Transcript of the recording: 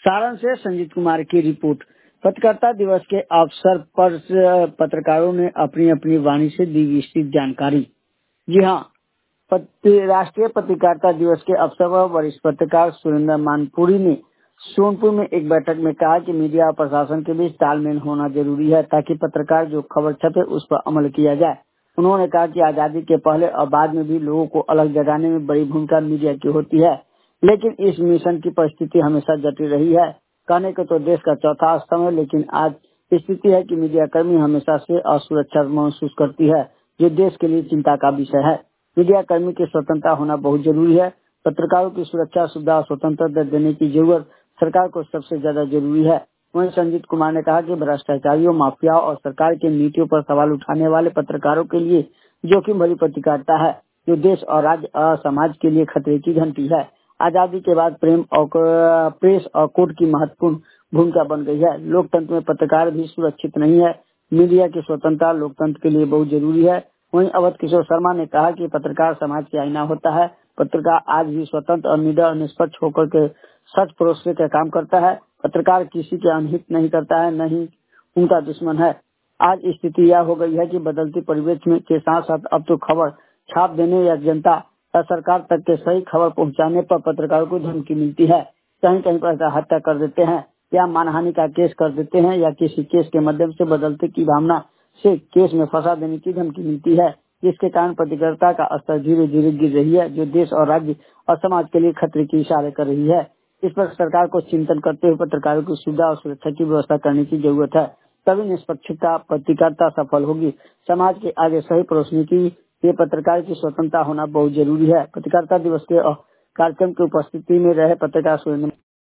सारण से संजीत कुमार की रिपोर्ट। पत्रकारिता दिवस के अवसर पर पत्रकारों ने अपनी अपनी वाणी से दी विस्तृत जानकारी। जी हाँ, राष्ट्रीय पत्रकारिता दिवस के अवसर पर वरिष्ठ पत्रकार सुरेंद्र मानपुरी ने सोनपुर में एक बैठक में कहा कि मीडिया और प्रशासन के बीच तालमेल होना जरूरी है ताकि पत्रकार जो खबर छपे उस पर अमल किया जाए। उन्होंने कहा कि आजादी के पहले और बाद में भी लोगों को अलग जगाने में बड़ी भूमिका मीडिया की होती है, लेकिन इस मिशन की परिस्थिति हमेशा जटिल रही है। कहने को तो देश का चौथा स्तंभ है, लेकिन आज स्थिति है कि मीडिया कर्मी हमेशा से असुरक्षा महसूस करती है, जो देश के लिए चिंता का विषय है। मीडिया कर्मी की स्वतंत्रता होना बहुत जरूरी है। पत्रकारों की सुरक्षा, सुविधा और स्वतंत्रता देने की जरूरत सरकार को सबसे ज्यादा जरूरी है। वहीं संजीत कुमार ने कहा कि भ्रष्टाचारियों, माफिया और सरकार की नीतियों पर सवाल उठाने वाले पत्रकारों के लिए जोखिम भरी पत्रकारिता है, जो देश और राज्य और समाज के लिए खतरे की घंटी है। आजादी के बाद प्रेस और कोर्ट की महत्वपूर्ण भूमिका बन गई है। लोकतंत्र में पत्रकार भी सुरक्षित नहीं है। मीडिया की स्वतंत्रता लोकतंत्र के लिए बहुत जरूरी है। वहीं अवध किशोर शर्मा ने कहा कि पत्रकार समाज की आईना होता है। पत्रकार आज भी स्वतंत्र और निडर और निष्पक्ष होकर के सच परोसने का काम करता है। पत्रकार किसी के अनहित नहीं करता है, न ही उनका दुश्मन है। आज स्थिति यह हो गई है कि बदलती परिवेश में के साथ साथ अब तो खबर छाप देने या जनता या सरकार तक के सही खबर पहुंचाने पर पत्रकारों को धमकी मिलती है। कहीं कहीं पर हत्या कर देते हैं या मानहानि का केस कर देते हैं या किसी केस के माध्यम से बदलते की भावना से केस में फंसा देने की धमकी मिलती है, जिसके कारण पत्रकारिता का स्तर धीरे धीरे गिर रही है, जो देश और राज्य और समाज के लिए खतरे की इशारे कर रही है। इस पर सरकार को चिंतन करते हुए पत्रकारों की सुविधा और सुरक्षा की व्यवस्था करने की जरूरत है। तभी निष्पक्षता पत्रकारिता सफल होगी। समाज के आगे सही परोसने की ये पत्रकार की स्वतंत्रता होना बहुत जरूरी है। पत्रकारिता दिवस के कार्यक्रम की उपस्थिति में रहे पत्रकार सुरेंद्र